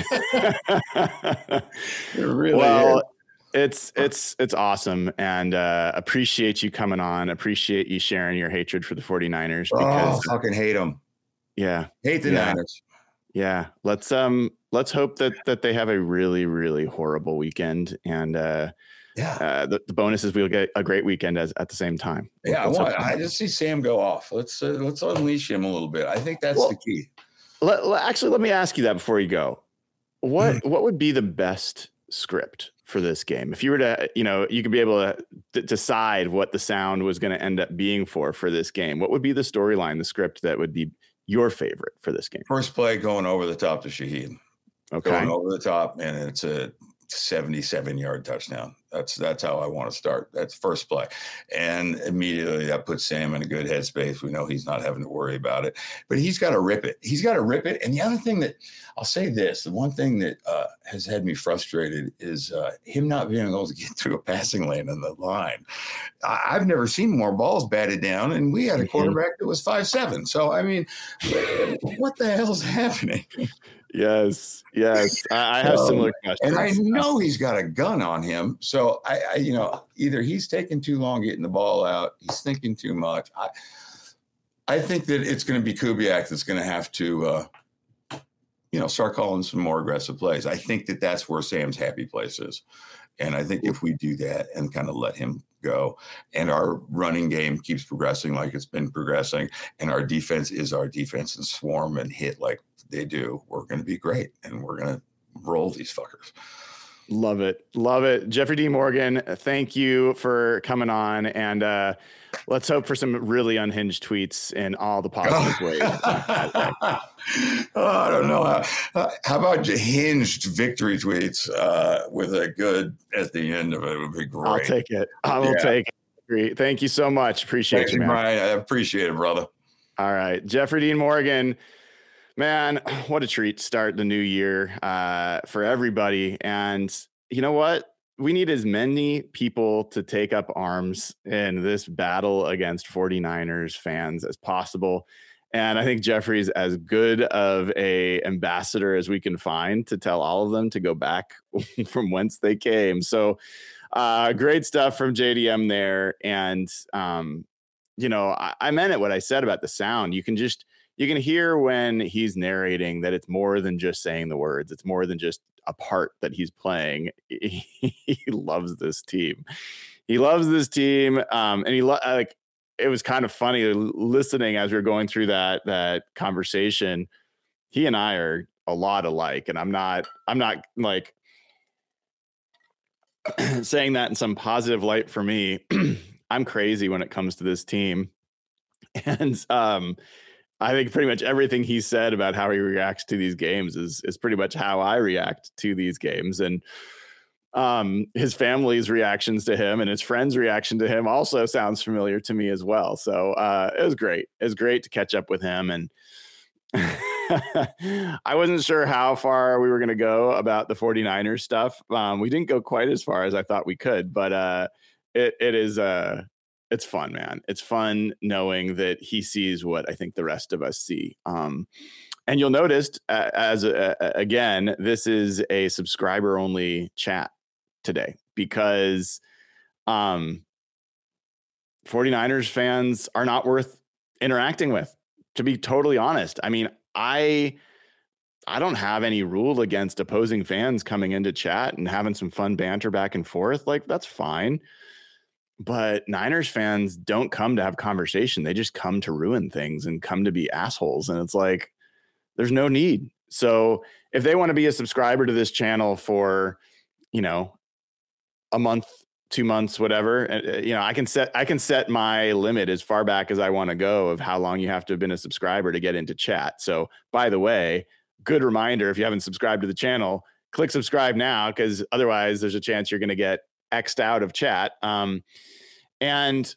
It really well, is. it's it's it's awesome, and uh, appreciate you coming on. Appreciate you sharing your hatred for the 49ers. Because, oh, fucking hate them. Yeah, hate the yeah. Niners. Yeah, let's um let's hope that that they have a really really horrible weekend, and uh, yeah, uh, the, the bonus is we'll get a great weekend as at the same time. Yeah, let's I want. I just see Sam go off. Let's uh, let's unleash him a little bit. I think that's well, the key. Let, let, actually, let me ask you that before you go. What mm. what would be the best script for this game? If you were to, you know, you could be able to d- decide what the sound was going to end up being for for this game. What would be the storyline, the script that would be your favorite for this game? First play going over the top to Shaheed. Okay. Going over the top, and it's a seventy-seven yard touchdown. That's that's how I want to start. That's first play. And immediately that puts Sam in a good headspace. We know he's not having to worry about it, but he's got to rip it. He's got to rip it. And the other thing that I'll say this, the one thing that uh, has had me frustrated is uh, him not being able to get through a passing lane in the line. I, I've never seen more balls batted down, and we had a quarterback that was five seven. So, I mean, what the hell's happening? Yes, yes. I, I have um, similar questions. And I know he's got a gun on him. So, I, I, you know, either he's taking too long getting the ball out, he's thinking too much. I I think that it's going to be Kubiak that's going to have to, uh, you know, start calling some more aggressive plays. I think that that's where Sam's happy place is. And I think if we do that and kind of let him go, and our running game keeps progressing like it's been progressing, and our defense is our defense and swarm and hit like they do, we're going to be great, and we're going to roll these fuckers. Love it. Love it. Jeffrey D. Morgan, thank you for coming on. And uh, let's hope for some really unhinged tweets in all the positive ways. oh, I don't know. How, how about hinged victory tweets uh, with a good at the end of it? It would be great. I'll take it. I will yeah. take it. Thank you so much. Appreciate Thank you, man. Brian. I appreciate it, brother. All right. Jeffrey Dean Morgan. Man, what a treat to start the new year uh, for everybody. And you know what? We need as many people to take up arms in this battle against 49ers fans as possible. And I think Jeffrey's as good of a ambassador as we can find to tell all of them to go back from whence they came. So uh, great stuff from J D M there. And, um, you know, I, I meant it what I said about the sound. You can just, You can hear when he's narrating that it's more than just saying the words. It's more than just a part that he's playing. He loves this team. He loves this team. Um, and he lo- like, it was kind of funny listening as we were going through that, that conversation. He and I are a lot alike, and I'm not, I'm not like, saying that in some positive light for me, I'm crazy when it comes to this team. And um, I think pretty much everything he said about how he reacts to these games is is pretty much how I react to these games. And um, his family's reactions to him and his friends' reaction to him also sounds familiar to me as well. So uh, it was great. It was great to catch up with him. And I wasn't sure how far we were going to go about the 49ers stuff. Um, we didn't go quite as far as I thought we could, but uh, it, it is, uh, it's fun, man. It's fun knowing that he sees what I think the rest of us see. Um, and you'll notice uh, as uh, again, this is a subscriber only chat today because um, 49ers fans are not worth interacting with. To be totally honest, I mean, I I don't have any rule against opposing fans coming into chat and having some fun banter back and forth. Like, that's fine. But Niners fans don't come to have conversation. They just come to ruin things and come to be assholes. And it's like, there's no need. So if they want to be a subscriber to this channel for, you know, a month, two months, whatever, you know, I can set, I can set my limit as far back as I want to go of how long you have to have been a subscriber to get into chat. So by the way, good reminder, if you haven't subscribed to the channel, click subscribe now, because otherwise there's a chance you're going to get X'd out of chat. Um, and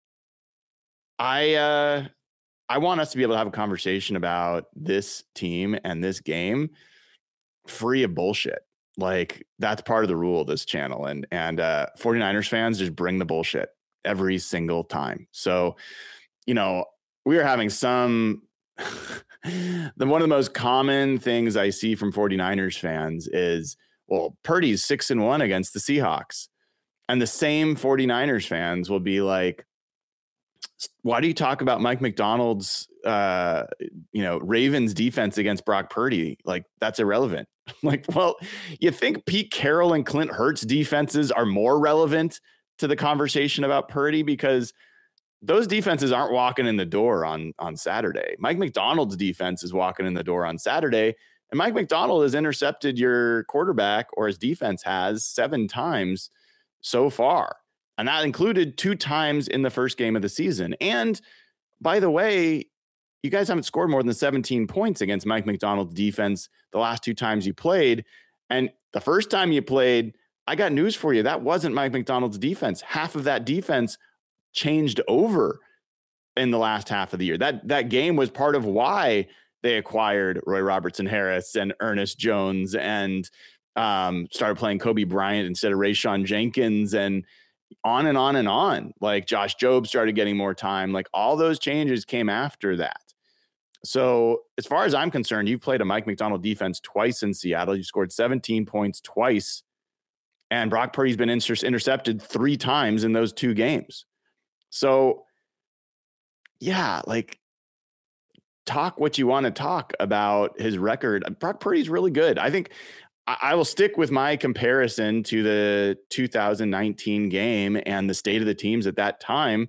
I, uh, I want us to be able to have a conversation about this team and this game free of bullshit. Like, that's part of the rule of this channel. And, and, uh, 49ers fans just bring the bullshit every single time. So, you know, we are having some, the, one of the most common things I see from 49ers fans is, well, Purdy's six and one against the Seahawks. And the same 49ers fans will be like, why do you talk about Mike McDonald's, uh, you know, Ravens defense against Brock Purdy? Like, that's irrelevant. Like, well, you think Pete Carroll and Clint Hurts defenses are more relevant to the conversation about Purdy, because those defenses aren't walking in the door on, on Saturday. Mike McDonald's defense is walking in the door on Saturday, and Mike McDonald has intercepted your quarterback, or his defense has, seven times so far. And that included two times in the first game of the season. And by the way, you guys haven't scored more than seventeen points against Mike McDonald's defense the last two times you played. And the first time you played, I got news for you. That wasn't Mike McDonald's defense. Half of that defense changed over in the last half of the year. That, that game was part of why they acquired Roy Robertson Harris and Ernest Jones and um, started playing Kobe Bryant instead of Rayshawn Jenkins, and on and on and on. Like, Josh Jobe started getting more time. Like, all those changes came after that. So as far as I'm concerned, you've played a Mike McDonald defense twice in Seattle. You scored seventeen points twice, and Brock Purdy's been inter- intercepted three times in those two games. So yeah, like, talk what you want to talk about his record. Brock Purdy's really good. I think I, I will stick with my comparison to the two thousand nineteen game and the state of the teams at that time.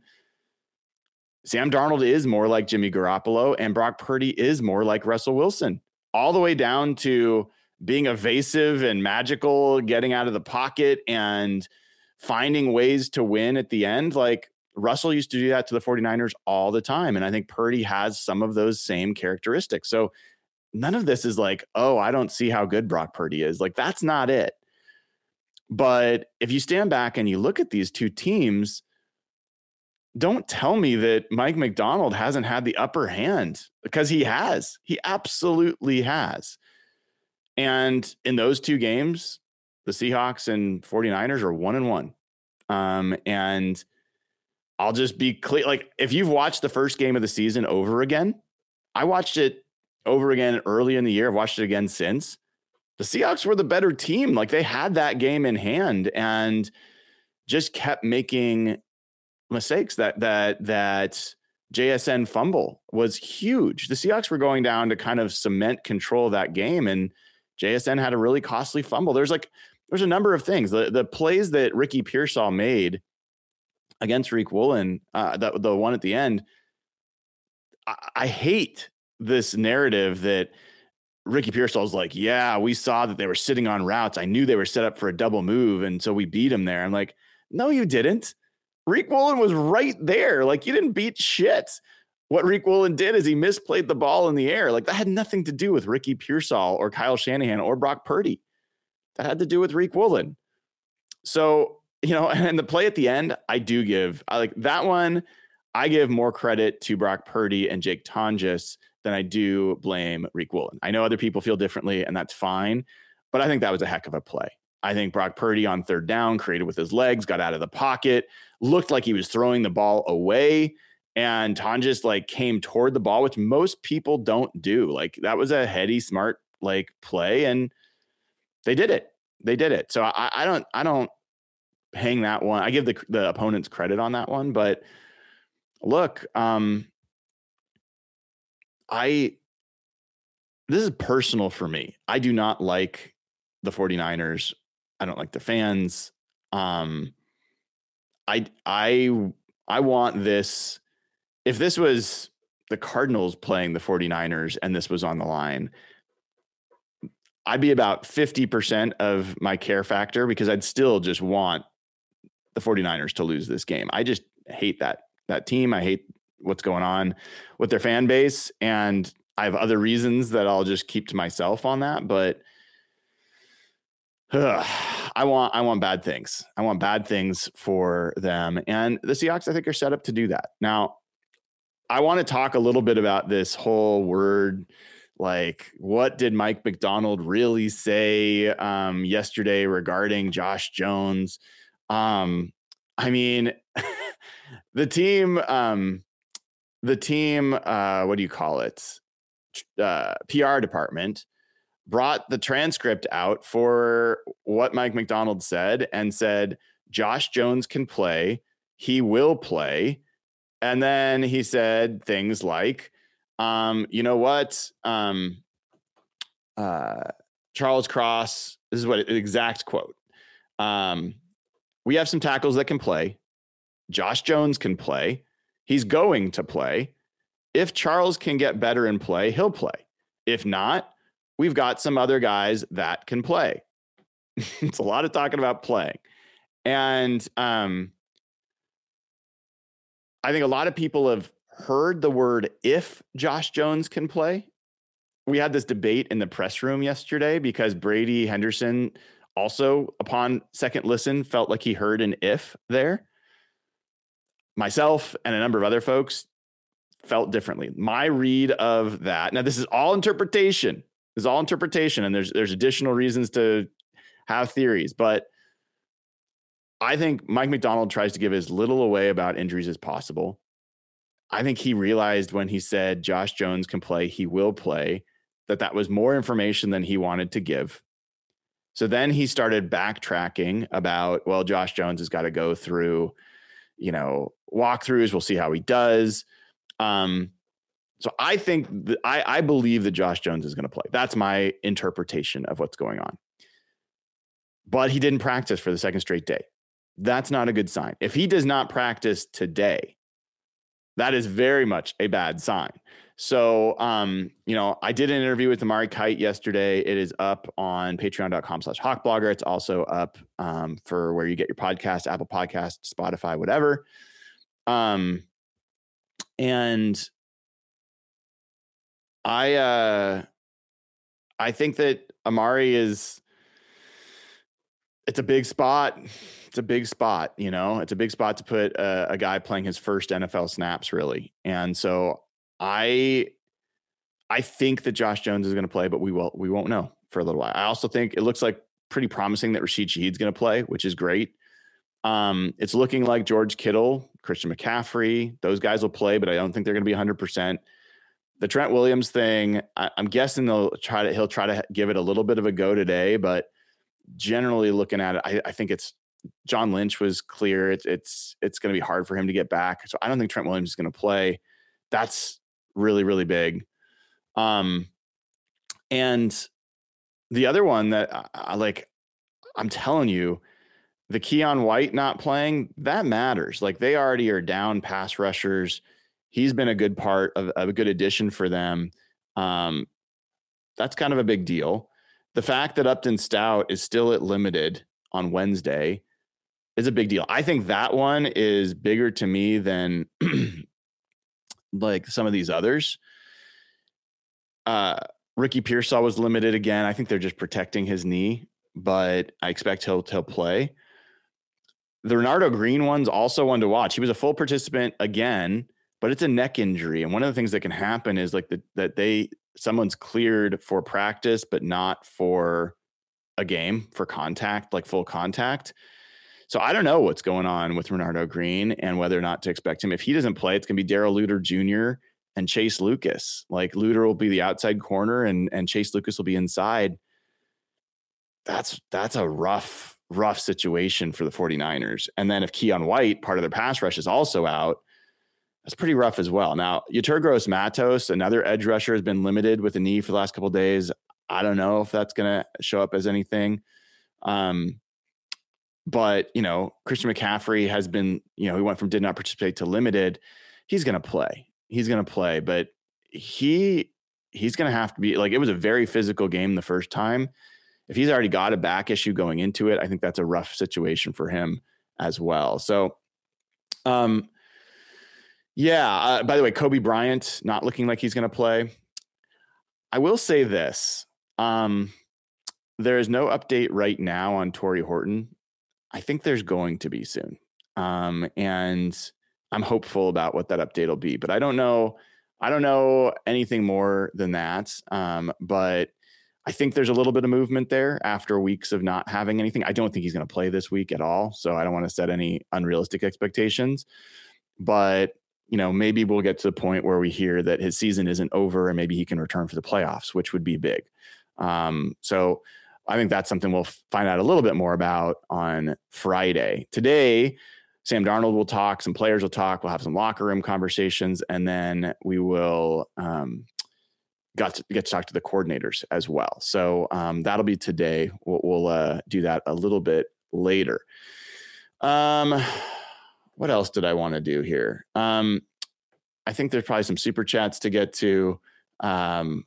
Sam Darnold is more like Jimmy Garoppolo, and Brock Purdy is more like Russell Wilson, all the way down to being evasive and magical, getting out of the pocket and finding ways to win at the end. Like, Russell used to do that to the 49ers all the time. And I think Purdy has some of those same characteristics. So none of this is like, oh, I don't see how good Brock Purdy is. Like, that's not it. But if you stand back and you look at these two teams, don't tell me that Mike McDonald hasn't had the upper hand, because he has. He absolutely has. And in those two games, the Seahawks and 49ers are one and one. Um, and I'll just be clear. Like, if you've watched the first game of the season over again, I watched it over again early in the year. I've watched it again since. The Seahawks were the better team. Like, they had that game in hand and just kept making mistakes. That that that J S N fumble was huge. The Seahawks were going down to kind of cement control of that game, and J S N had a really costly fumble. There's like there's a number of things. The the plays that Ricky Pearsall made against Tariq Woolen, uh, the the one at the end, I, I hate this narrative that Ricky Pearsall's like, yeah, we saw that they were sitting on routes. I knew they were set up for a double move. And so we beat them there. I'm like, no, you didn't. Riq Woolen was right there. Like, you didn't beat shit. What Riq Woolen did is he misplayed the ball in the air. Like, that had nothing to do with Ricky Pearsall or Kyle Shanahan or Brock Purdy. That had to do with Riq Woolen. So, you know, and the play at the end, I do give, I like that one. I give more credit to Brock Purdy and Jake Tonjes than I do blame Riq Woolen. I know other people feel differently, and that's fine, but I think that was a heck of a play. I think Brock Purdy on third down created with his legs, got out of the pocket, looked like he was throwing the ball away, and Tonjes like came toward the ball, which most people don't do. Like, that was a heady, smart like play, and they did it. They did it. So I, I don't, I don't hang that one. I give the the opponents credit on that one, but look, um, I, this is personal for me. I do not like the 49ers. I don't like the fans. Um, I, I, I want this. If this was the Cardinals playing the 49ers and this was on the line, I'd be about fifty percent of my care factor, because I'd still just want the 49ers to lose this game. I just hate that, that team. I hate what's going on with their fan base. And I have other reasons that I'll just keep to myself on that. But ugh, I want, I want bad things. I want bad things for them. And the Seahawks, I think, are set up to do that. Now, I want to talk a little bit about this whole word. Like, what did Mike Macdonald really say um, yesterday regarding Josh Jones? Um, I mean, the team, um, the team, uh, what do you call it? Uh, P R department brought the transcript out for what Mike Macdonald said and said, Josh Jones can play. He will play. And then he said things like, um, you know what? Um, uh, Charles Cross, this is what an exact quote. Um, we have some tackles that can play. Josh Jones can play. He's going to play. If Charles can get better and play, he'll play. If not, we've got some other guys that can play. It's a lot of talking about playing. And um, I think a lot of people have heard the word if Josh Jones can play. We had this debate in the press room yesterday because Brady Henderson also, upon second listen, felt like he heard an if there. Myself and a number of other folks felt differently. My read of that, now this is all interpretation. This is all interpretation, and there's there's additional reasons to have theories, but I think Mike Macdonald tries to give as little away about injuries as possible. I think he realized when he said Josh Jones can play, he will play, that that was more information than he wanted to give. So then he started backtracking about, well, Josh Jones has got to go through, you know, walkthroughs. We'll see how he does. Um, so I think that I, I believe that Josh Jones is going to play. That's my interpretation of what's going on. But he didn't practice for the second straight day. That's not a good sign. If he does not practice today, that is very much a bad sign. So, um, you know, I did an interview with Amari Kite yesterday. It is up on patreon.com slash hawkblogger. It's also up um, for where you get your podcast, Apple Podcasts, Spotify, whatever. Um, and I, uh, I think that Amari is, it's a big spot. It's a big spot, you know, it's a big spot to put a, a guy playing his first N F L snaps, really. And so I, I think that Josh Jones is going to play, but we will, we won't know for a little while. I also think it looks like pretty promising that Rashid Shaheed's going to play, which is great. Um, it's looking like George Kittle, Christian McCaffrey, those guys will play, but I don't think they're going to be one hundred percent. The Trent Williams thing, I, I'm guessing they'll try to, he'll try to give it a little bit of a go today, but generally looking at it, I, I think it's, John Lynch was clear. It's, it's, it's going to be hard for him to get back. So I don't think Trent Williams is going to play. That's really, really big. Um, and the other one that I, I like, I'm telling you, the Keon White not playing, that matters. Like, they already are down pass rushers. He's been a good part of, of a good addition for them. Um, that's kind of a big deal. The fact that Upton Stout is still at limited on Wednesday is a big deal. I think that one is bigger to me than like some of these others. Uh, Ricky Pearsall was limited again. I think they're just protecting his knee, but I expect he'll, he'll play. The Renardo Green one's also one to watch. He was a full participant again, but it's a neck injury. And one of the things that can happen is like the, that they, someone's cleared for practice, but not for a game, for contact, like full contact. So I don't know what's going on with Renardo Green and whether or not to expect him. If he doesn't play, it's going to be Darrell Luter Junior and Chase Lucas. Like Luter will be the outside corner and, and Chase Lucas will be inside. That's, that's a rough, rough situation for the 49ers. And then if Keon White, part of their pass rush, is also out, that's pretty rough as well. Now, Yeturgos Matos, another edge rusher, has been limited with a knee for the last couple of days. I don't know if that's going to show up as anything. Um, but, you know, Christian McCaffrey has been, you know, he went from did not participate to limited. He's going to play. He's going to play. But he he's going to have to be, like, it was a very physical game the first time. If he's already got a back issue going into it, I think that's a rough situation for him as well. So, um, yeah, uh, by the way, Kobe Bryant not looking like he's going to play. I will say this. Um, there is no update right now on Torrey Horton. I think there's going to be soon. Um, and I'm hopeful about what that update will be, but I don't know. I don't know anything more than that. Um, but I think there's a little bit of movement there after weeks of not having anything. I don't think he's going to play this week at all. So I don't want to set any unrealistic expectations, but you know, maybe we'll get to the point where we hear that his season isn't over and maybe he can return for the playoffs, which would be big. Um, so I think that's something we'll find out a little bit more about on Friday. Today, Sam Darnold will talk, some players will talk, we'll have some locker room conversations, and then we will um, got to get to talk to the coordinators as well. So um, that'll be today. We'll, we'll uh, do that a little bit later. Um, what else did I want to do here? Um, I think there's probably some super chats to get to. Um,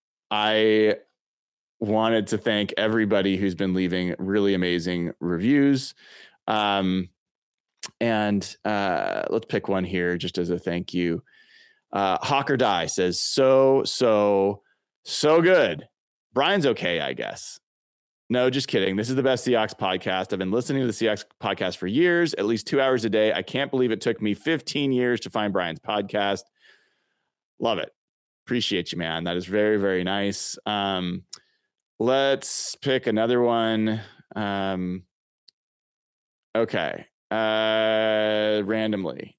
I wanted to thank everybody who's been leaving really amazing reviews. Um, and uh, let's pick one here just as a thank you. Uh, Hawk or Die says, so, so, so good. Brian's okay, I guess. No, just kidding. This is the best Seahawks podcast. I've been listening to the Seahawks podcast for years, at least two hours a day. I can't believe it took me fifteen years to find Brian's podcast. Love it. Appreciate you, man. That is very, very nice. Um, let's pick another one. Um, okay. Uh, randomly.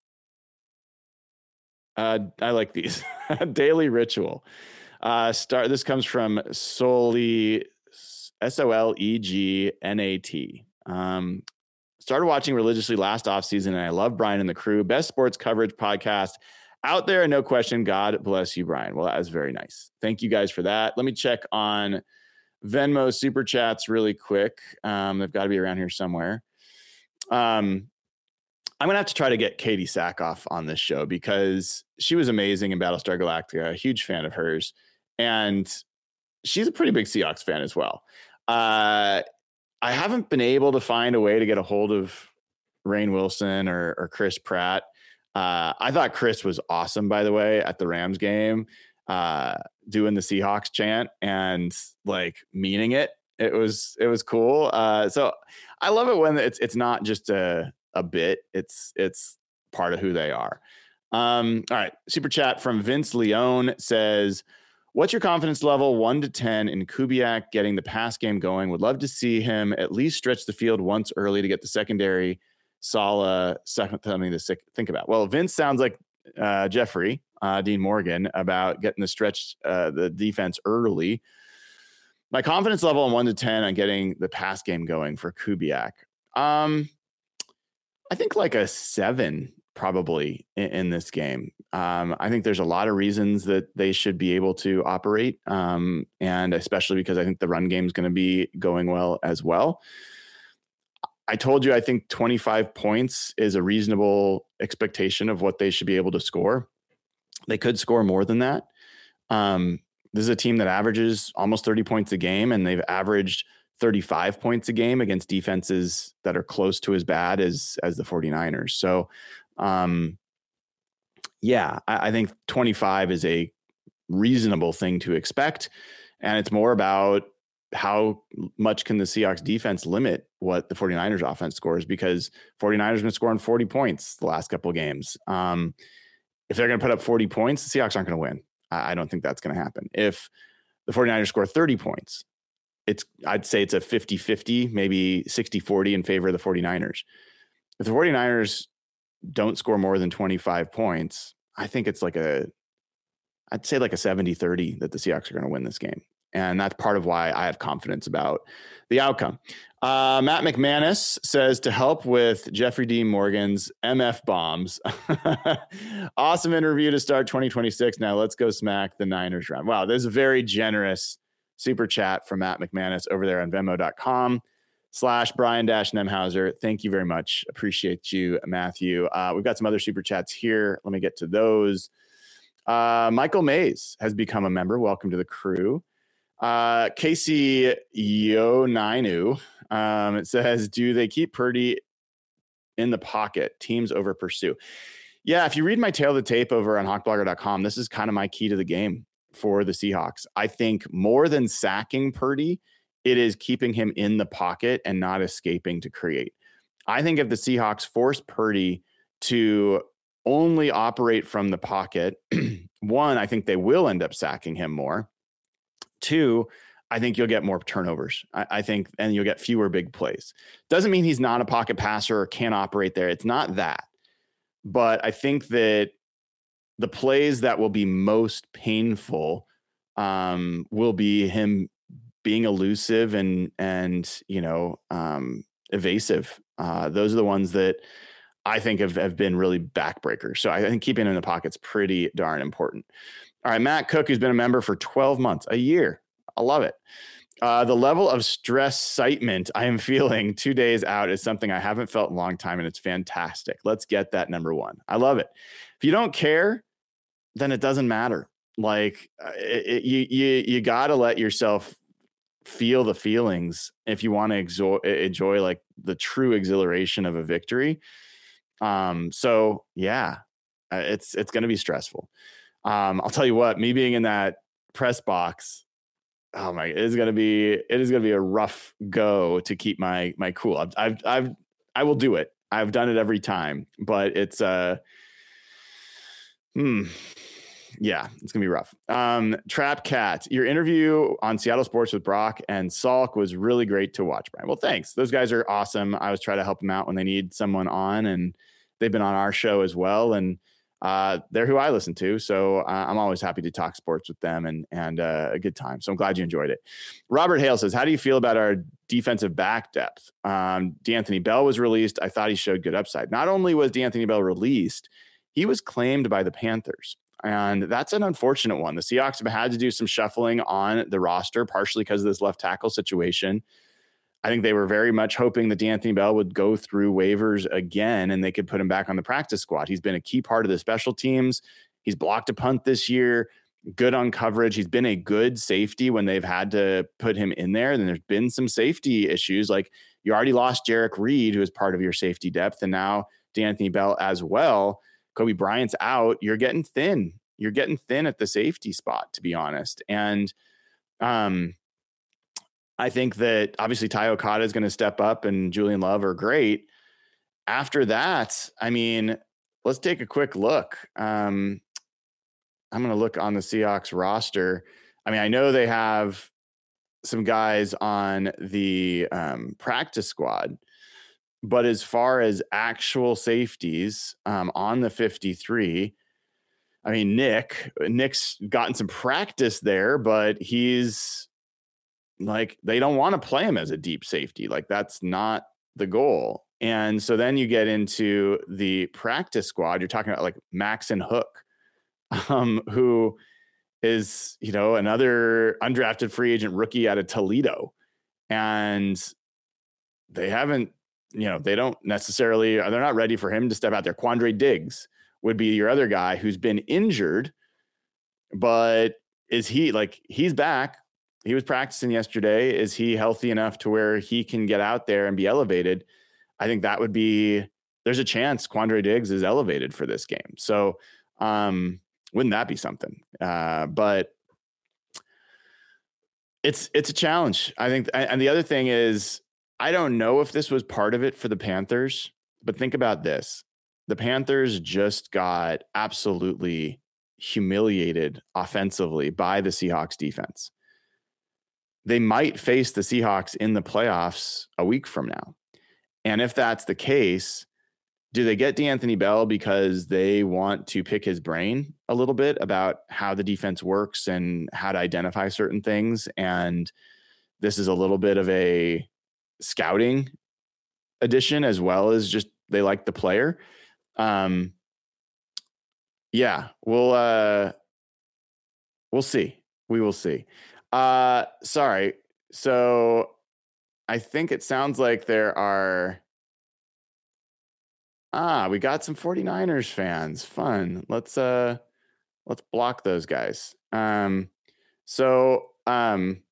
Uh, I like these. Daily Ritual. Uh, start. This comes from Solely, S O L E G N A T. Um, started watching religiously last offseason, and I love Brian and the crew. Best sports coverage podcast out there, no question. God bless you, Brian. Well, that was very nice. Thank you guys for that. Let me check on Venmo super chats really quick. Um, they've got to be around here somewhere. Um, I'm going to have to try to get Katie Sackhoff on this show because she was amazing in Battlestar Galactica, a huge fan of hers. And she's a pretty big Seahawks fan as well. Uh, I haven't been able to find a way to get a hold of Rainn Wilson or, or Chris Pratt. Uh, I thought Chris was awesome, by the way, at the Rams game, uh, doing the Seahawks chant and like meaning it. It was, it was cool. Uh, so I love it when it's, it's not just a, a bit. It's, it's part of who they are. Um, all right. Super chat from Vince Leone says, what's your confidence level one to ten in Kubiak getting the pass game going? Would love to see him at least stretch the field once early to get the secondary Sala second something to think about. Well, Vince sounds like uh, Jeffrey uh, Dean Morgan about getting the stretch, uh, the defense early. My confidence level on one to ten on getting the pass game going for Kubiak. Um, I think like a seven probably in, in this game. Um, I think there's a lot of reasons that they should be able to operate. Um, and especially because I think the run game is going to be going well as well. I told you, I think twenty-five points is a reasonable expectation of what they should be able to score. They could score more than that. Um, this is a team that averages almost thirty points a game, and they've averaged thirty-five points a game against defenses that are close to as bad as, as the 49ers. So, um, yeah, I, I think twenty-five is a reasonable thing to expect. And it's more about how much can the Seahawks defense limit what the 49ers offense scores, because 49ers have been scoring forty points the last couple of games. Um, if they're going to put up forty points, the Seahawks aren't going to win. I, I don't think that's going to happen. If the 49ers score thirty points, it's, I'd say it's a fifty-fifty, maybe sixty forty in favor of the 49ers. If the 49ers don't score more than twenty-five points, I think it's like a, I'd say like a seventy thirty that the Seahawks are going to win this game. And that's part of why I have confidence about the outcome. Uh, Matt McManus says, to help with Jeffrey D. Morgan's M F bombs. Awesome interview to start twenty twenty-six. Now let's go smack the Niners round. Wow, there's a very generous super chat from Matt McManus over there on Venmo.com slash Brian dash Nemhauser. Thank you very much. Appreciate you, Matthew. Uh, we've got some other super chats here. Let me get to those. Uh, Michael Mays has become a member. Welcome to the crew. Uh, Casey Yonainu, um, it says, do they keep Purdy in the pocket? Teams over pursue. Yeah, if you read my tail of the tape over on hawk blogger dot com, this is kind of my key to the game for the Seahawks. I think more than sacking Purdy, it is keeping him in the pocket and not escaping to create. I think if the Seahawks force Purdy to only operate from the pocket, one, I think they will end up sacking him more. Two, I think you'll get more turnovers. I, I think, and you'll get fewer big plays. Doesn't mean he's not a pocket passer or can't operate there. It's not that. But I think that the plays that will be most painful um, will be him being elusive and, and you know, um, evasive. Uh, those are the ones that I think have, have been really backbreakers. So I think keeping him in the pocket's pretty darn important. All right, Matt Cook, who's been a member for twelve months, a year. I love it. Uh, the level of stress-citement I am feeling two days out is something I haven't felt in a long time, and it's fantastic. Let's get that number one. I love it. If you don't care, then it doesn't matter. Like it, it, you, you, you got to let yourself feel the feelings if you want to exo- enjoy like the true exhilaration of a victory. Um, so yeah, it's it's going to be stressful. Um, I'll tell you what, me being in that press box, oh my, it is going to be, it is going to be a rough go to keep my, my cool. I've, I've, I've, I will do it. I've done it every time, but it's, uh, hmm, yeah, it's gonna be rough. Um, Trap Cat, your interview on Seattle Sports with Brock and Salk was really great to watch, Brian. Well, thanks. Those guys are awesome. I always try to help them out when they need someone on, and they've been on our show as well. And uh, they're who I listen to. So uh, I'm always happy to talk sports with them, and, and uh, a good time. So I'm glad you enjoyed it. Robert Hale says, how do you feel about our defensive back depth? Um, D'Anthony Bell was released. I thought he showed good upside. Not only was D'Anthony Bell released, he was claimed by the Panthers. And that's an unfortunate one. The Seahawks have had to do some shuffling on the roster, partially because of this left tackle situation. I think they were very much hoping that D'Anthony Bell would go through waivers again and they could put him back on the practice squad. He's been a key part of the special teams. He's blocked a punt this year, good on coverage. He's been a good safety when they've had to put him in there. And there's been some safety issues. Like you already lost Jarek Reed, who is part of your safety depth, and now D'Anthony Bell as well. Kobe Bryant's out. You're getting thin. You're getting thin at the safety spot, to be honest. And um, I think that obviously Ty Okada is going to step up and Julian Love are great. After that, I mean, let's take a quick look. Um, I'm going to look on the Seahawks roster. I mean, I know they have some guys on the um, practice squad, but as far as actual safeties um, on the fifty-three, I mean, Nick, Nick's gotten some practice there, but he's like, they don't want to play him as a deep safety. Like that's not the goal. And so then you get into the practice squad. You're talking about like Maxon Hook, um, who is, you know, another undrafted free agent rookie out of Toledo. And they haven't, you know, they don't necessarily, they're not ready for him to step out there. Quandre Diggs would be your other guy who's been injured, but is he like, he's back. He was practicing yesterday. Is he healthy enough to where he can get out there and be elevated? I think that would be, there's a chance Quandre Diggs is elevated for this game. So um, wouldn't that be something? Uh, but it's, it's a challenge. I think. And the other thing is, I don't know if this was part of it for the Panthers, but think about this. The Panthers just got absolutely humiliated offensively by the Seahawks defense. They might face the Seahawks in the playoffs a week from now. And if that's the case, do they get DeAnthony Bell because they want to pick his brain a little bit about how the defense works and how to identify certain things? And this is a little bit of a scouting edition as well as just they like the player. Um, yeah, we'll, uh, we'll see. We will see. Uh, sorry. So I think it sounds like there are, ah, we got some 49ers fans. Fun. Let's, uh, let's block those guys. Um, so, um,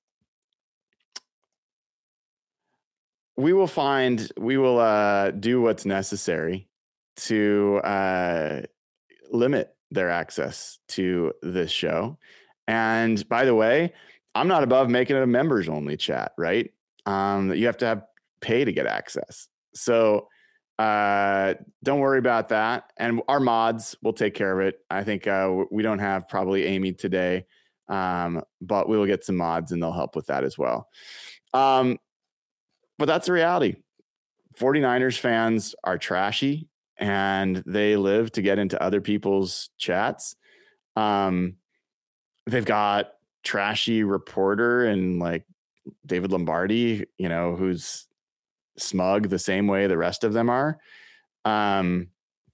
we will find, we will, uh, do what's necessary to, uh, limit their access to this show. And by the way, I'm not above making it a members only chat, right? Um, you have to have pay to get access. So uh, don't worry about that. And our mods will take care of it. I think uh, we don't have probably Amy today, um, but we will get some mods and they'll help with that as well. Um, but that's the reality. 49ers fans are trashy and they live to get into other people's chats. Um, they've got trashy reporter and like David Lombardi, you know, who's smug the same way the rest of them are. Um,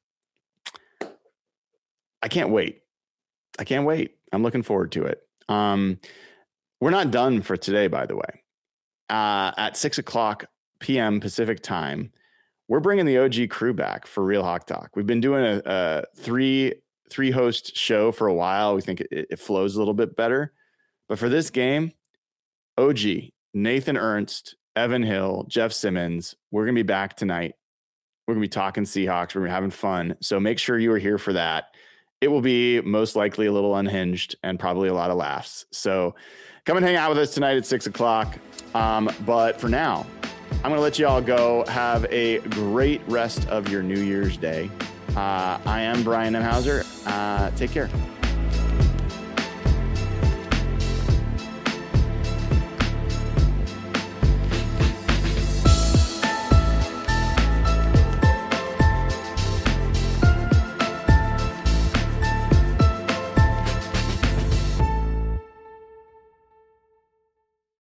I can't wait. I can't wait. I'm looking forward to it. Um, we're not done for today, by the way. Uh, at six o'clock p.m. Pacific time, we're bringing the O G crew back for Real Hawk Talk. We've been doing a, a three three host show for a while. We think it, it flows a little bit better. But for this game, O G, Nathan Ernst, Evan Hill, Jeff Simmons, we're going to be back tonight. We're going to be talking Seahawks. We're going to be having fun. So make sure you are here for that. It will be most likely a little unhinged and probably a lot of laughs. So come and hang out with us tonight at six o'clock. Um, but for now, I'm going to let you all go. Have a great rest of your New Year's Day. Uh, I am Brian Nemhauser. Uh, take care.